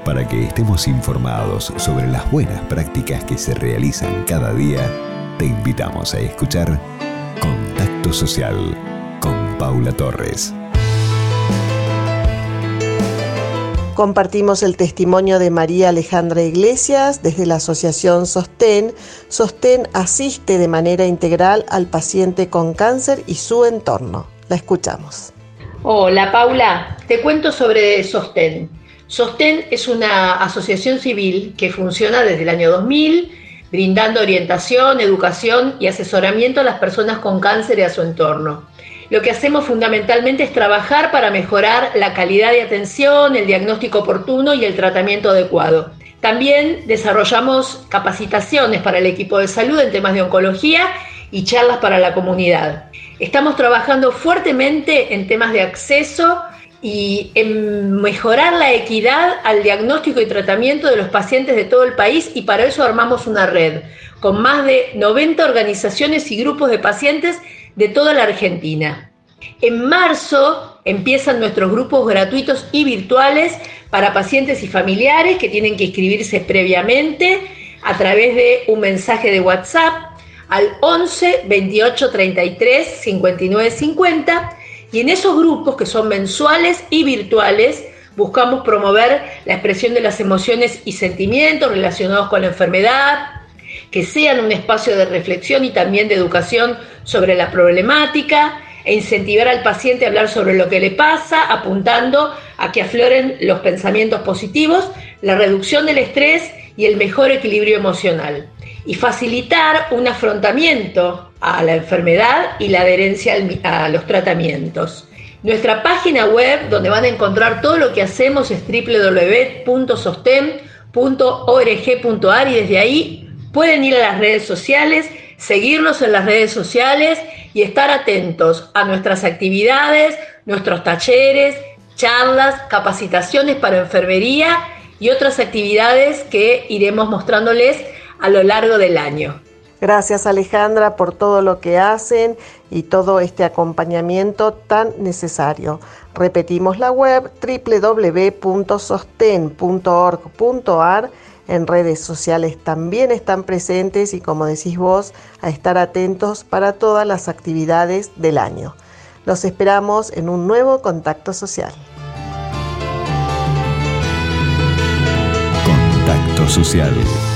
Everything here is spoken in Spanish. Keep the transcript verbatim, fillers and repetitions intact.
Para que estemos informados sobre las buenas prácticas que se realizan cada día, te invitamos a escuchar Contacto Social con Paula Torres. Compartimos el testimonio de María Alejandra Iglesias desde la asociación Sostén. Sostén asiste de manera integral al paciente con cáncer y su entorno. La escuchamos. Hola Paula, te cuento sobre Sostén. Sostén es una asociación civil que funciona desde el año dos mil, brindando orientación, educación y asesoramiento a las personas con cáncer y a su entorno. Lo que hacemos fundamentalmente es trabajar para mejorar la calidad de atención, el diagnóstico oportuno y el tratamiento adecuado. También desarrollamos capacitaciones para el equipo de salud en temas de oncología y charlas para la comunidad. Estamos trabajando fuertemente en temas de acceso y en mejorar la equidad al diagnóstico y tratamiento de los pacientes de todo el país, y para eso armamos una red con más de noventa organizaciones y grupos de pacientes de toda la Argentina. En marzo empiezan nuestros grupos gratuitos y virtuales para pacientes y familiares que tienen que inscribirse previamente a través de un mensaje de WhatsApp al once, veintiocho, treinta y tres, cincuenta y nueve, cincuenta. Y en esos grupos, que son mensuales y virtuales, buscamos promover la expresión de las emociones y sentimientos relacionados con la enfermedad, que sean un espacio de reflexión y también de educación sobre la problemática, e incentivar al paciente a hablar sobre lo que le pasa, apuntando a que afloren los pensamientos positivos, la reducción del estrés y el mejor equilibrio emocional, y facilitar un afrontamiento a la enfermedad y la adherencia a los tratamientos. Nuestra página web, donde van a encontrar todo lo que hacemos, es doble u doble u doble u punto sostén punto org punto a r, y desde ahí pueden ir a las redes sociales, seguirnos en las redes sociales y estar atentos a nuestras actividades, nuestros talleres, charlas, capacitaciones para enfermería y otras actividades que iremos mostrándoles a lo largo del año. Gracias Alejandra por todo lo que hacen y todo este acompañamiento tan necesario. Repetimos la web doble u doble u doble u punto sostén punto org punto a r. En redes sociales también están presentes y, como decís vos, a estar atentos para todas las actividades del año. Los esperamos en un nuevo Contacto Social. Contacto Social.